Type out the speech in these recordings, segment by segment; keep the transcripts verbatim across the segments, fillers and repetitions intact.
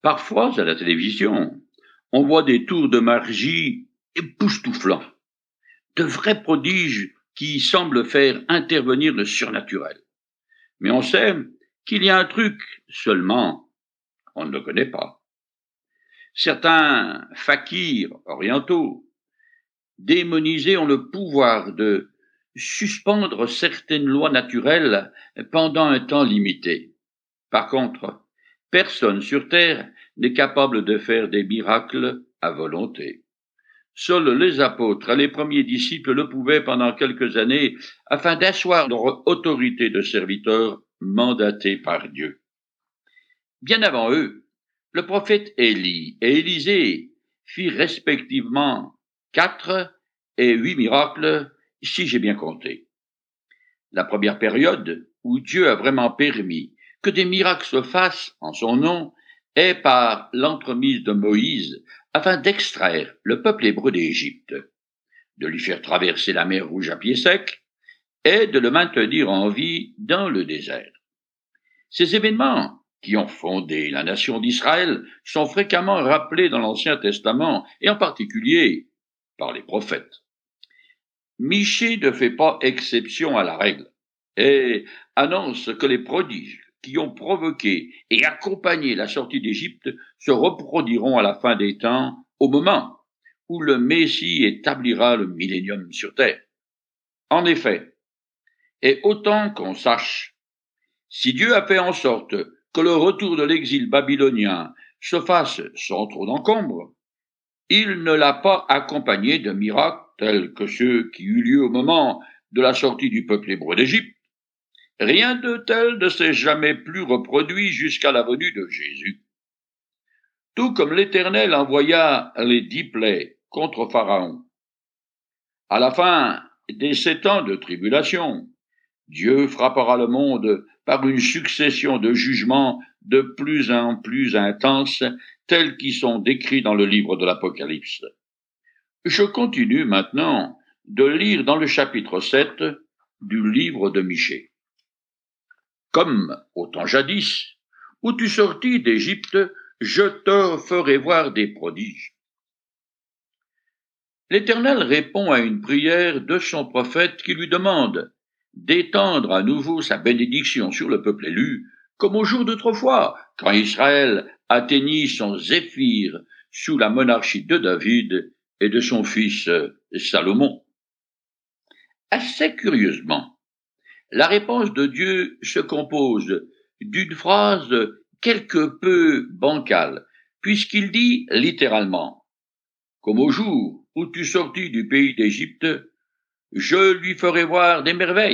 Parfois, à la télévision, on voit des tours de magie époustouflants, de vrais prodiges qui semblent faire intervenir le surnaturel. Mais on sait qu'il y a un truc, seulement on ne le connaît pas. Certains fakirs orientaux, démonisés, ont le pouvoir de suspendre certaines lois naturelles pendant un temps limité. Par contre, personne sur Terre n'est capable de faire des miracles à volonté. Seuls les apôtres et les premiers disciples le pouvaient pendant quelques années afin d'asseoir leur autorité de serviteurs mandatés par Dieu. Bien avant eux, le prophète Élie et Élisée firent respectivement quatre et huit miracles, si j'ai bien compté. La première période où Dieu a vraiment permis que des miracles se fassent en son nom est par l'entremise de Moïse afin d'extraire le peuple hébreu d'Égypte, de lui faire traverser la mer Rouge à pied sec et de le maintenir en vie dans le désert. Ces événements qui ont fondé la nation d'Israël sont fréquemment rappelés dans l'Ancien Testament et en particulier par les prophètes. Michée ne fait pas exception à la règle et annonce que les prodiges qui ont provoqué et accompagné la sortie d'Égypte se reproduiront à la fin des temps, au moment où le Messie établira le millénium sur terre. En effet, et autant qu'on sache, si Dieu a fait en sorte que le retour de l'exil babylonien se fasse sans trop d'encombre, il ne l'a pas accompagné de miracles tels que ceux qui eurent lieu au moment de la sortie du peuple hébreu d'Égypte. Rien de tel ne s'est jamais plus reproduit jusqu'à la venue de Jésus. Tout comme l'Éternel envoya les dix plaies contre Pharaon. À la fin des sept ans de tribulation, Dieu frappera le monde par une succession de jugements de plus en plus intenses, tels qu'ils sont décrits dans le livre de l'Apocalypse. Je continue maintenant de lire dans le chapitre sept du livre de Michée. Comme au temps jadis, où tu sortis d'Égypte, je te ferai voir des prodiges. L'Éternel répond à une prière de son prophète qui lui demande d'étendre à nouveau sa bénédiction sur le peuple élu, comme au jour d'autrefois, quand Israël atteignit son zéphyr sous la monarchie de David et de son fils Salomon. Assez curieusement, la réponse de Dieu se compose d'une phrase quelque peu bancale, puisqu'il dit littéralement « Comme au jour où tu sortis du pays d'Égypte, je lui ferai voir des merveilles. »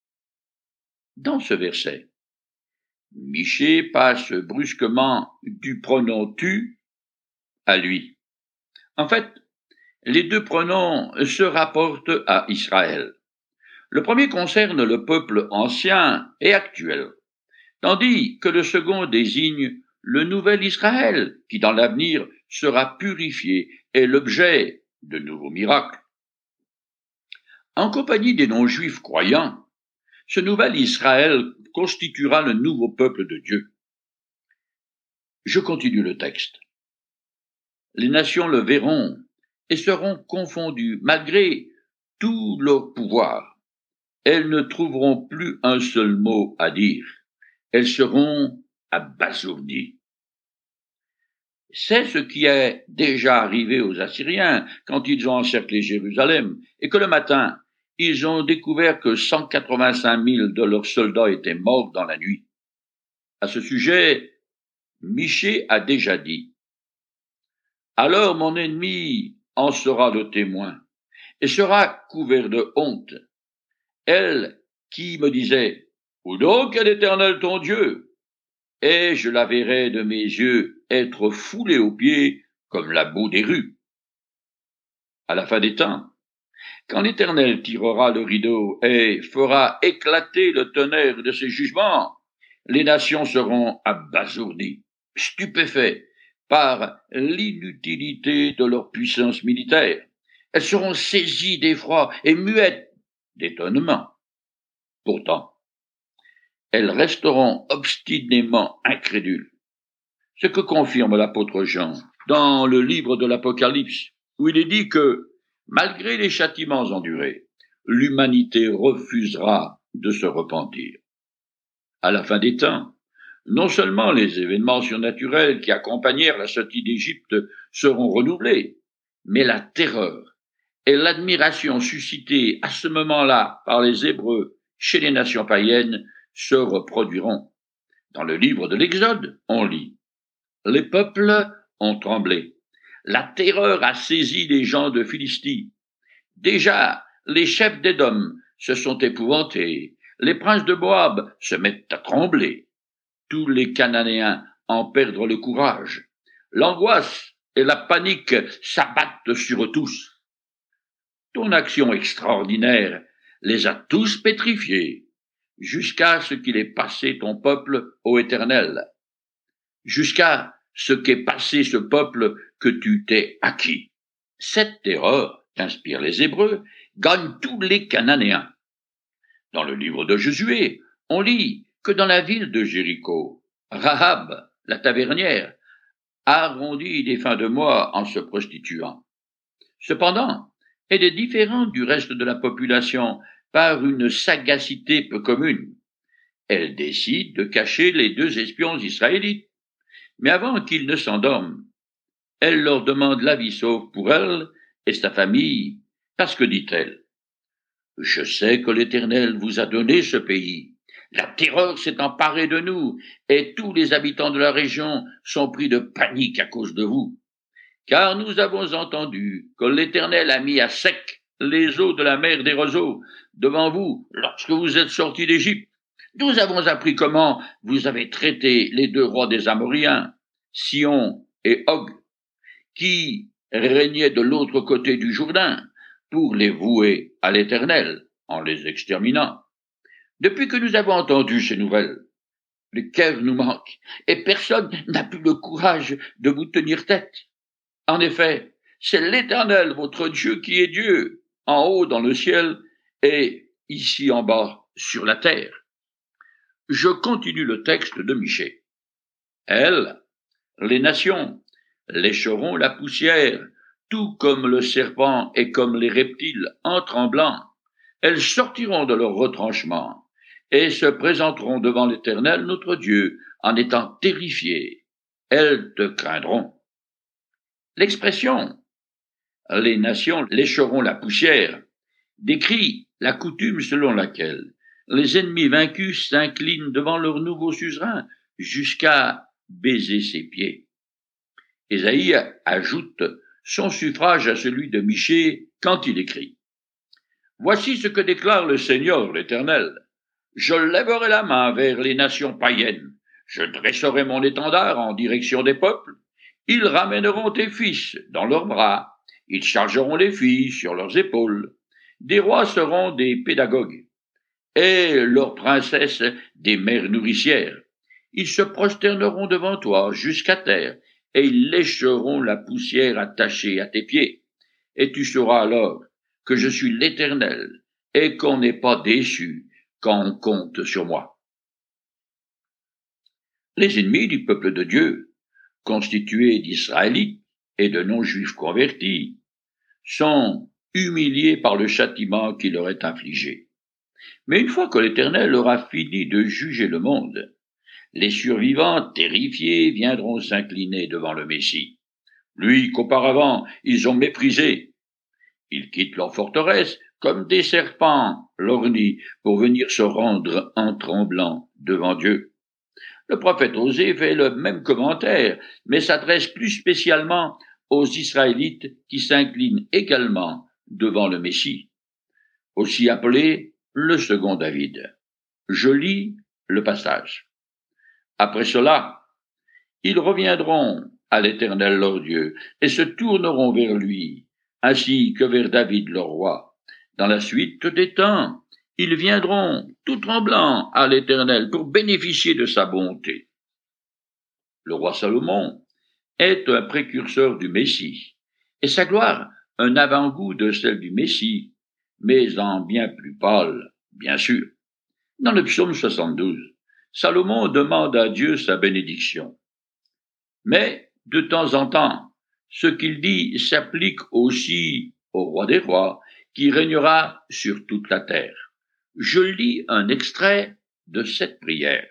Dans ce verset, Michée passe brusquement du pronom tu à lui. En fait, les deux pronoms se rapportent à Israël. Le premier concerne le peuple ancien et actuel, tandis que le second désigne le nouvel Israël, qui dans l'avenir sera purifié et l'objet de nouveaux miracles. En compagnie des non-juifs croyants, ce nouvel Israël constituera le nouveau peuple de Dieu. Je continue le texte. Les nations le verront et seront confondues malgré tout leur pouvoir. Elles ne trouveront plus un seul mot à dire. Elles seront abasourdies. C'est ce qui est déjà arrivé aux Assyriens quand ils ont encerclé Jérusalem et que le matin, ils ont découvert que cent quatre-vingt-cinq mille de leurs soldats étaient morts dans la nuit. À ce sujet, Michée a déjà dit « Alors mon ennemi en sera le témoin et sera couvert de honte. Elle qui me disait « Où donc est l'Éternel ton Dieu ?» Et je la verrai de mes yeux être foulée aux pieds comme la boue des rues. À la fin des temps, quand l'Éternel tirera le rideau et fera éclater le tonnerre de ses jugements, les nations seront abasourdies, stupéfaites par l'inutilité de leur puissance militaire. Elles seront saisies d'effroi et muettes d'étonnement. Pourtant, elles resteront obstinément incrédules. Ce que confirme l'apôtre Jean dans le livre de l'Apocalypse, où il est dit que, malgré les châtiments endurés, l'humanité refusera de se repentir. À la fin des temps, non seulement les événements surnaturels qui accompagnèrent la sortie d'Égypte seront renouvelés, mais la terreur et l'admiration suscitées à ce moment-là par les Hébreux chez les nations païennes se reproduiront. Dans le livre de l'Exode, on lit « Les peuples ont tremblé. La terreur a saisi les gens de Philistie. Déjà, les chefs d'Édom se sont épouvantés. Les princes de Moab se mettent à trembler. Tous les Cananéens en perdent le courage. L'angoisse et la panique s'abattent sur eux tous. Ton action extraordinaire les a tous pétrifiés, jusqu'à ce qu'il ait passé ton peuple au Éternel, jusqu'à ce qu'ait passé ce peuple que tu t'es acquis. Cette terreur qu'inspirent les Hébreux gagne tous les Cananéens. Dans le livre de Josué, on lit que dans la ville de Jéricho, Rahab, la tavernière, arrondit des fins de mois en se prostituant. Cependant, elle est différente du reste de la population par une sagacité peu commune. Elle décide de cacher les deux espions israélites. Mais avant qu'ils ne s'endorment, elle leur demande la vie sauve pour elle et sa famille, parce que, dit-elle, « Je sais que l'Éternel vous a donné ce pays. La terreur s'est emparée de nous, et tous les habitants de la région sont pris de panique à cause de vous. Car nous avons entendu que l'Éternel a mis à sec les eaux de la mer des roseaux devant vous lorsque vous êtes sortis d'Égypte. Nous avons appris comment vous avez traité les deux rois des Amoréens, Sion et Og, qui régnaient de l'autre côté du Jourdain, pour les vouer à l'Éternel en les exterminant. Depuis que nous avons entendu ces nouvelles, le cœur nous manque, et personne n'a plus le courage de vous tenir tête. En effet, c'est l'Éternel, votre Dieu, qui est Dieu, en haut dans le ciel et ici en bas sur la terre. » Je continue le texte de Michée. Elles, les nations, lécheront la poussière, tout comme le serpent et comme les reptiles, en tremblant. Elles sortiront de leur retranchement et se présenteront devant l'Éternel notre Dieu en étant terrifiées. Elles te craindront. L'expression « les nations lécheront la poussière » décrit la coutume selon laquelle les ennemis vaincus s'inclinent devant leur nouveau suzerain jusqu'à baiser ses pieds. Ésaïe ajoute son suffrage à celui de Michée quand il écrit « Voici ce que déclare le Seigneur l'Éternel. Je lèverai la main vers les nations païennes, je dresserai mon étendard en direction des peuples, ils ramèneront tes fils dans leurs bras, ils chargeront les filles sur leurs épaules, des rois seront des pédagogues, et leurs princesses des mères nourricières. Ils se prosterneront devant toi jusqu'à terre, et ils lécheront la poussière attachée à tes pieds. Et tu sauras alors que je suis l'Éternel, et qu'on n'est pas déçu quand on compte sur moi. » Les ennemis du peuple de Dieu, constitués d'Israélites et de non-juifs convertis, sont humiliés par le châtiment qui leur est infligé. Mais une fois que l'Éternel aura fini de juger le monde, les survivants terrifiés viendront s'incliner devant le Messie, lui qu'auparavant ils ont méprisé. Ils quittent leur forteresse comme des serpents lorgnis pour venir se rendre en tremblant devant Dieu. Le prophète Osée fait le même commentaire, mais s'adresse plus spécialement aux Israélites qui s'inclinent également devant le Messie, aussi appelé le second David. Je lis le passage. Après cela, ils reviendront à l'Éternel leur Dieu et se tourneront vers lui, ainsi que vers David leur roi. Dans la suite des temps, ils viendront tout tremblants à l'Éternel pour bénéficier de sa bonté. Le roi Salomon est un précurseur du Messie, et sa gloire un avant-goût de celle du Messie, mais en bien plus pâle, bien sûr. Dans le psaume soixante-douze, Salomon demande à Dieu sa bénédiction. Mais, de temps en temps, ce qu'il dit s'applique aussi au roi des rois, qui régnera sur toute la terre. Je lis un extrait de cette prière.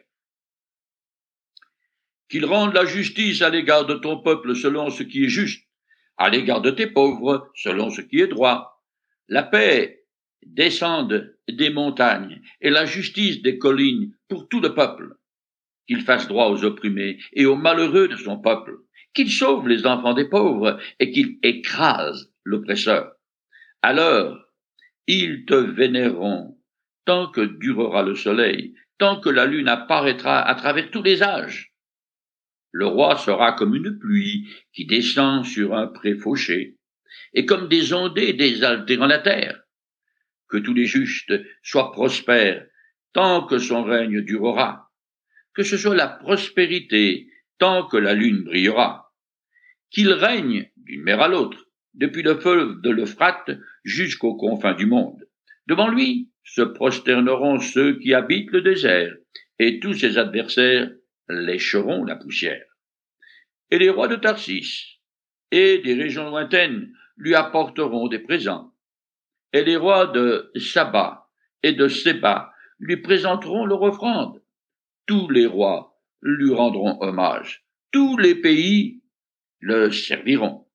Qu'il rende la justice à l'égard de ton peuple selon ce qui est juste, à l'égard de tes pauvres selon ce qui est droit. La paix descende des montagnes et la justice des collines pour tout le peuple. Qu'il fasse droit aux opprimés et aux malheureux de son peuple, qu'il sauve les enfants des pauvres et qu'il écrase l'oppresseur. Alors, ils te vénéreront tant que durera le soleil, tant que la lune apparaîtra à travers tous les âges. Le roi sera comme une pluie qui descend sur un pré fauché, et comme des ondées désaltérant la terre. Que tous les justes soient prospères tant que son règne durera. Que ce soit la prospérité tant que la lune brillera. Qu'il règne d'une mer à l'autre, depuis le fleuve de l'Euphrate jusqu'aux confins du monde. Devant lui se prosterneront ceux qui habitent le désert, et tous ses adversaires lécheront la poussière. Et les rois de Tarsis et des régions lointaines lui apporteront des présents. Et les rois de Saba et de Séba lui présenteront leur offrande. Tous les rois lui rendront hommage. Tous les pays le serviront.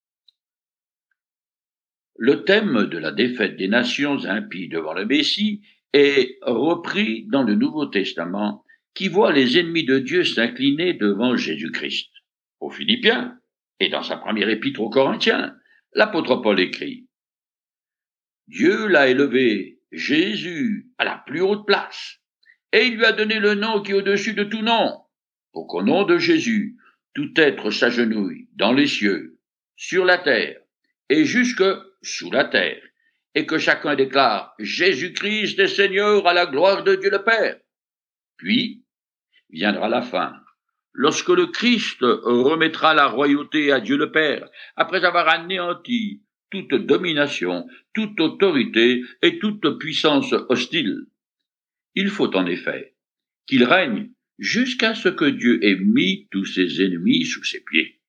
Le thème de la défaite des nations impies devant le Messie est repris dans le Nouveau Testament, qui voit les ennemis de Dieu s'incliner devant Jésus-Christ. Aux Philippiens, et dans sa première épître aux Corinthiens, l'apôtre Paul écrit « Dieu l'a élevé, Jésus, à la plus haute place, et il lui a donné le nom qui est au-dessus de tout nom, pour qu'au nom de Jésus, tout être s'agenouille dans les cieux, sur la terre, et jusque sous la terre, et que chacun déclare « Jésus-Christ est Seigneur à la gloire de Dieu le Père ». Puis viendra la fin, lorsque le Christ remettra la royauté à Dieu le Père, après avoir anéanti toute domination, toute autorité et toute puissance hostile. Il faut en effet qu'il règne jusqu'à ce que Dieu ait mis tous ses ennemis sous ses pieds.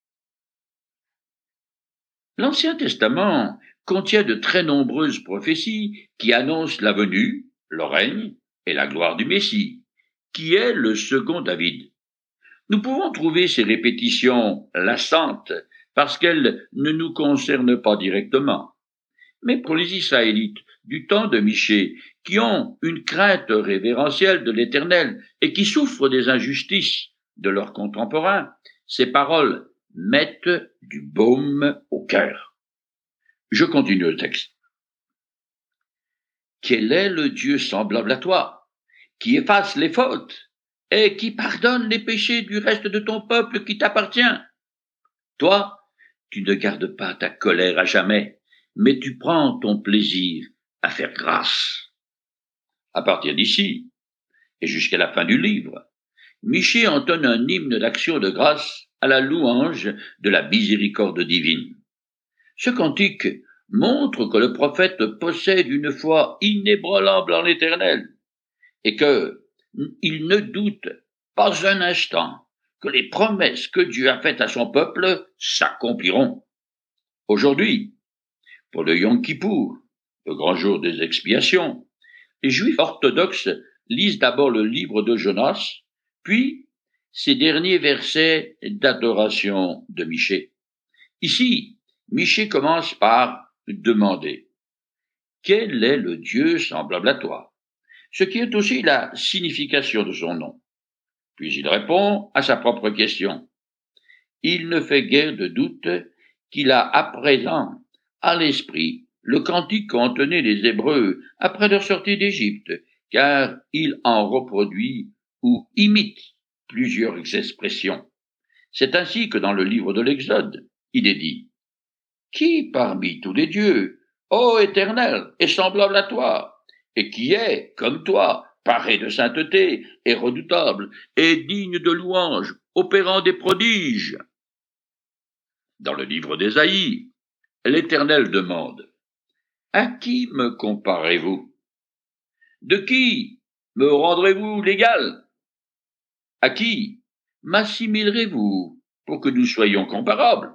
L'Ancien Testament contient de très nombreuses prophéties qui annoncent la venue, le règne et la gloire du Messie, qui est le second David. Nous pouvons trouver ces répétitions lassantes parce qu'elles ne nous concernent pas directement. Mais pour les Israélites du temps de Michée, qui ont une crainte révérentielle de l'Éternel et qui souffrent des injustices de leurs contemporains, ces paroles mettent du baume au cœur. Je continue le texte. Quel est le Dieu semblable à toi, qui efface les fautes et qui pardonne les péchés du reste de ton peuple qui t'appartient? Toi, tu ne gardes pas ta colère à jamais, mais tu prends ton plaisir à faire grâce. À partir d'ici, et jusqu'à la fin du livre, Michée entonne un hymne d'action de grâce à la louange de la miséricorde divine. Ce cantique montre que le prophète possède une foi inébranlable en l'Éternel, et que il ne doute pas un instant que les promesses que Dieu a faites à son peuple s'accompliront. Aujourd'hui, pour le Yom Kippour, le grand jour des expiations, les Juifs orthodoxes lisent d'abord le livre de Jonas, puis ces derniers versets d'adoration de Michée. Ici, Michée commence par demander « Quel est le Dieu semblable à toi ?» ce qui est aussi la signification de son nom. Puis il répond à sa propre question. Il ne fait guère de doute qu'il a à présent à l'esprit le cantique qu'entonnaient les Hébreux après leur sortie d'Égypte, car il en reproduit ou imite plusieurs expressions. C'est ainsi que dans le livre de l'Exode, il est dit « Qui parmi tous les dieux, ô Éternel, est semblable à toi, et qui est, comme toi, paré de sainteté, et redoutable, et digne de louange, opérant des prodiges ?» Dans le livre d'Ésaïe, l'Éternel demande « À qui me comparez-vous? De qui me rendrez-vous l'égal? À qui m'assimilerez-vous pour que nous soyons comparables.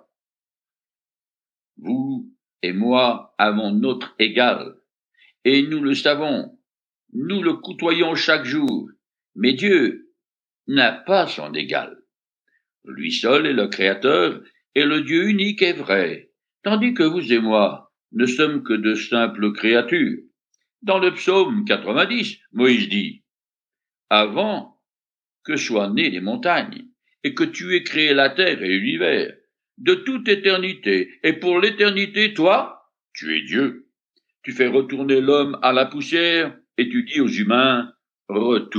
Vous et moi avons notre égal, et nous le savons, nous le côtoyons chaque jour, mais Dieu n'a pas son égal. Lui seul est le Créateur, et le Dieu unique est vrai, tandis que vous et moi ne sommes que de simples créatures. Dans le psaume quatre-vingt-dix, Moïse dit « Avant que soient nées les montagnes, et que tu aies créé la terre et l'univers, de toute éternité, et pour l'éternité, toi, tu es Dieu. Tu fais retourner l'homme à la poussière, et tu dis aux humains, retournez-y. »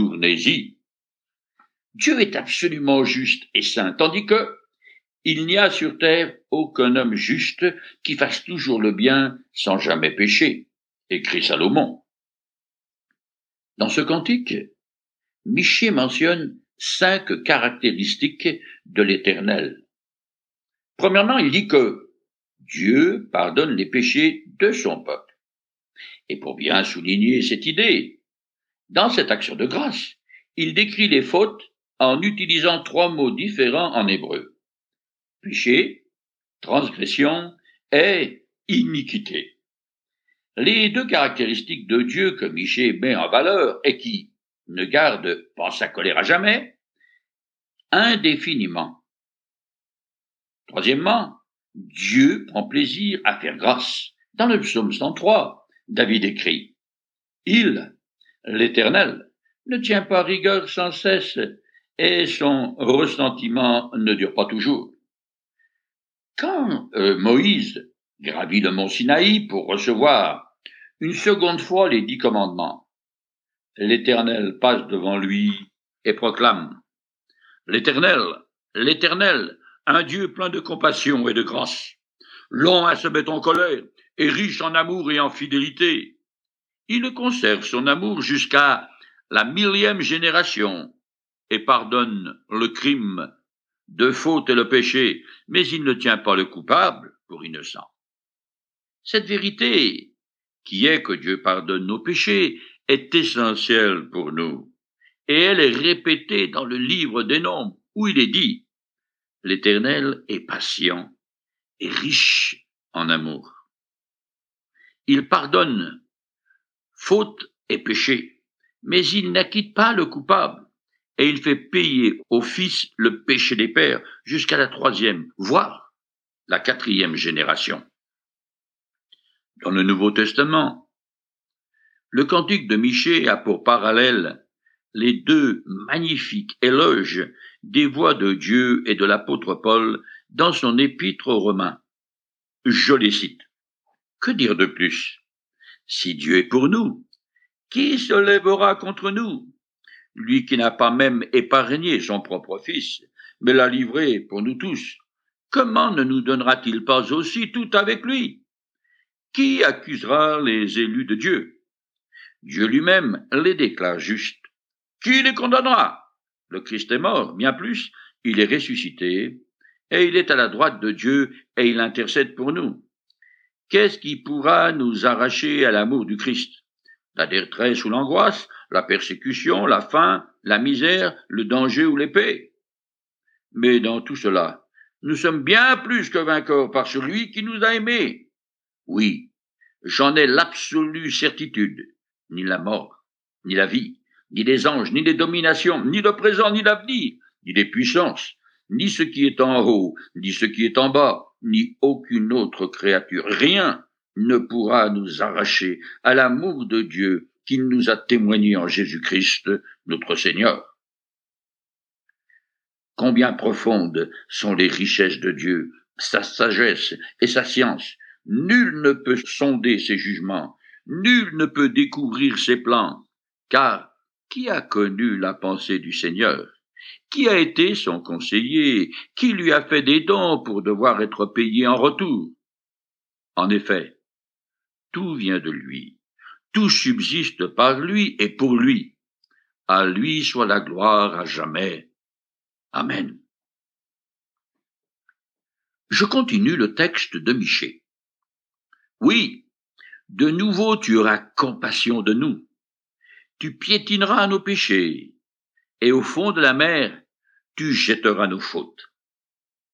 Dieu est absolument juste et saint, tandis que il n'y a sur terre aucun homme juste qui fasse toujours le bien sans jamais pécher, écrit Salomon. Dans ce cantique, Michée mentionne cinq caractéristiques de l'Éternel. Premièrement, il dit que Dieu pardonne les péchés de son peuple. Et pour bien souligner cette idée, dans cette action de grâce, il décrit les fautes en utilisant trois mots différents en hébreu. Péché, transgression et iniquité. Les deux caractéristiques de Dieu que Michée met en valeur et qui ne garde pas sa colère à jamais, indéfiniment. Troisièmement, Dieu prend plaisir à faire grâce. Dans le psaume cent trois, David écrit « Il, l'Éternel, ne tient pas rigueur sans cesse, et son ressentiment ne dure pas toujours. » Quand euh, Moïse gravit le mont Sinaï pour recevoir une seconde fois les dix commandements, l'Éternel passe devant lui et proclame « L'Éternel, l'Éternel, un Dieu plein de compassion et de grâce, lent à se mettre en colère et riche en amour et en fidélité. Il conserve son amour jusqu'à la millième génération et pardonne le crime de faute et le péché, mais il ne tient pas le coupable pour innocent. » Cette vérité, qui est que Dieu pardonne nos péchés, est essentielle pour nous, et elle est répétée dans le livre des Nombres, où il est dit « L'Éternel est patient et riche en amour. » Il pardonne faute et péché, mais il n'acquitte pas le coupable, et il fait payer au Fils le péché des pères jusqu'à la troisième, voire la quatrième génération. Dans le Nouveau Testament, le cantique de Michée a pour parallèle les deux magnifiques éloges des voix de Dieu et de l'apôtre Paul dans son épître aux Romains. Je les cite. Que dire de plus? Si Dieu est pour nous, qui se lèvera contre nous? Lui qui n'a pas même épargné son propre Fils, mais l'a livré pour nous tous, comment ne nous donnera-t-il pas aussi tout avec lui? Qui accusera les élus de Dieu? Dieu lui-même les déclare justes. Qui les condamnera? Le Christ est mort, bien plus, il est ressuscité, et il est à la droite de Dieu, et il intercède pour nous. Qu'est-ce qui pourra nous arracher à l'amour du Christ? La détresse ou l'angoisse, la persécution, la faim, la misère, le danger ou l'épée? Mais dans tout cela, nous sommes bien plus que vainqueurs par celui qui nous a aimés. Oui, j'en ai l'absolue certitude. Ni la mort, ni la vie, ni les anges, ni les dominations, ni le présent, ni l'avenir, ni les puissances, ni ce qui est en haut, ni ce qui est en bas, ni aucune autre créature, rien ne pourra nous arracher à l'amour de Dieu qu'il nous a témoigné en Jésus-Christ, notre Seigneur. Combien profondes sont les richesses de Dieu, sa sagesse et sa science. Nul ne peut sonder ses jugements, nul ne peut découvrir ses plans, car qui a connu la pensée du Seigneur? Qui a été son conseiller? Qui lui a fait des dons pour devoir être payé en retour? En effet, tout vient de lui, tout subsiste par lui et pour lui. À lui soit la gloire à jamais. Amen. Je continue le texte de Michée. Oui, de nouveau tu auras compassion de nous. Tu piétineras nos péchés, et au fond de la mer, tu jetteras nos fautes.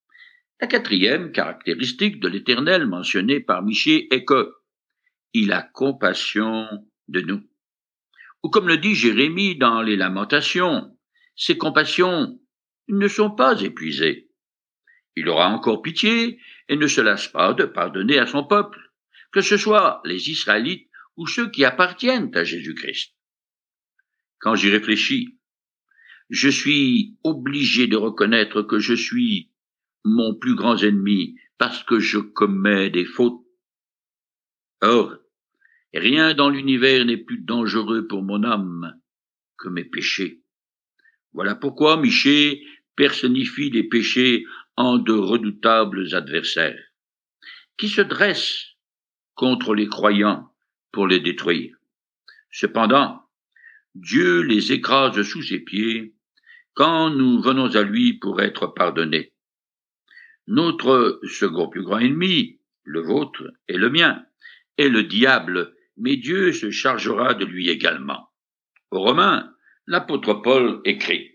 La quatrième caractéristique de l'Éternel mentionnée par Michée est que il a compassion de nous. Ou comme le dit Jérémie dans les Lamentations, ses compassions ne sont pas épuisées. Il aura encore pitié et ne se lasse pas de pardonner à son peuple, que ce soit les Israélites ou ceux qui appartiennent à Jésus-Christ. Quand j'y réfléchis, je suis obligé de reconnaître que je suis mon plus grand ennemi parce que je commets des fautes. Or, rien dans l'univers n'est plus dangereux pour mon âme que mes péchés. Voilà pourquoi Michée personnifie les péchés en de redoutables adversaires, qui se dressent contre les croyants pour les détruire. Cependant, Dieu les écrase sous ses pieds quand nous venons à lui pour être pardonnés. Notre second plus grand ennemi, le vôtre et le mien, est le diable, mais Dieu se chargera de lui également. Aux Romains, l'apôtre Paul écrit: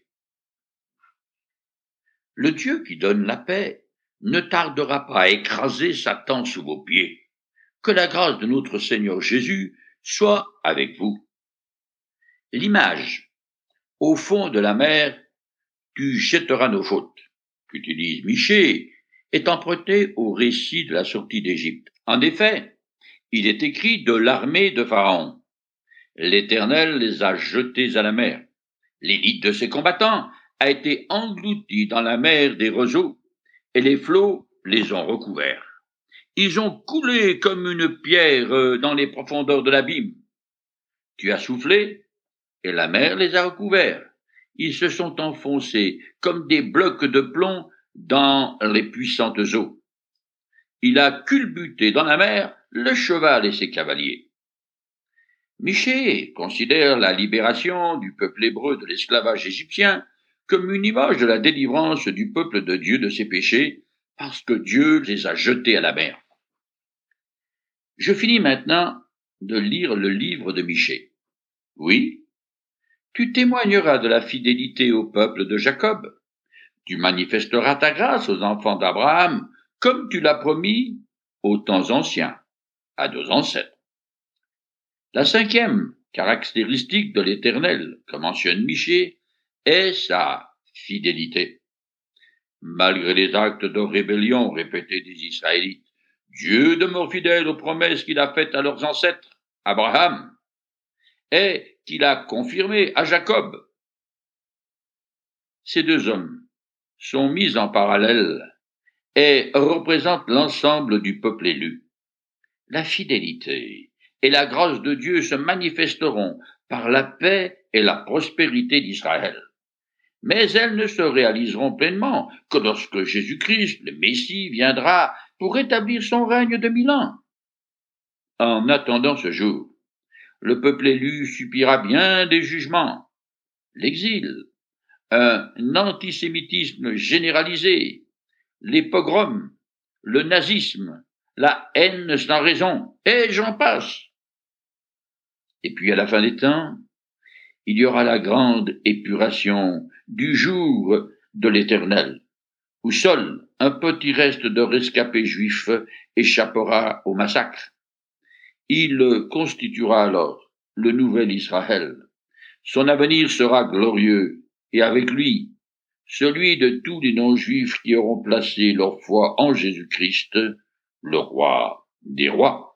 « Le Dieu qui donne la paix ne tardera pas à écraser Satan sous vos pieds. Que la grâce de notre Seigneur Jésus soit avec vous. » L'image, au fond de la mer, tu jetteras nos fautes, qu'utilise Michée, est empruntée au récit de la sortie d'Égypte. En effet, il est écrit de l'armée de Pharaon. L'Éternel les a jetés à la mer. L'élite de ses combattants a été engloutie dans la mer des roseaux, et les flots les ont recouverts. Ils ont coulé comme une pierre dans les profondeurs de l'abîme. Tu as soufflé, et la mer les a recouverts. Ils se sont enfoncés comme des blocs de plomb dans les puissantes eaux. Il a culbuté dans la mer le cheval et ses cavaliers. Michée considère la libération du peuple hébreu de l'esclavage égyptien comme une image de la délivrance du peuple de Dieu de ses péchés, parce que Dieu les a jetés à la mer. Je finis maintenant de lire le livre de Michée. Oui, tu témoigneras de la fidélité au peuple de Jacob. Tu manifesteras ta grâce aux enfants d'Abraham, comme tu l'as promis aux temps anciens, à nos ancêtres. La cinquième caractéristique de l'Éternel, que mentionne Michée, est sa fidélité. Malgré les actes de rébellion répétés des Israélites, Dieu demeure fidèle aux promesses qu'il a faites à leurs ancêtres, Abraham, et qu'il a confirmées à Jacob. Ces deux hommes sont mis en parallèle et représentent l'ensemble du peuple élu. La fidélité et la grâce de Dieu se manifesteront par la paix et la prospérité d'Israël. Mais elles ne se réaliseront pleinement que lorsque Jésus-Christ, le Messie, viendra pour établir son règne de mille ans. En attendant ce jour, le peuple élu subira bien des jugements, l'exil, un antisémitisme généralisé, les pogroms, le nazisme, la haine sans raison, et j'en passe. Et puis à la fin des temps, il y aura la grande épuration du jour de l'Éternel, où seul un petit reste de rescapés juifs échappera au massacre. Il constituera alors le nouvel Israël. Son avenir sera glorieux, et avec lui, celui de tous les non-juifs qui auront placé leur foi en Jésus-Christ, le roi des rois.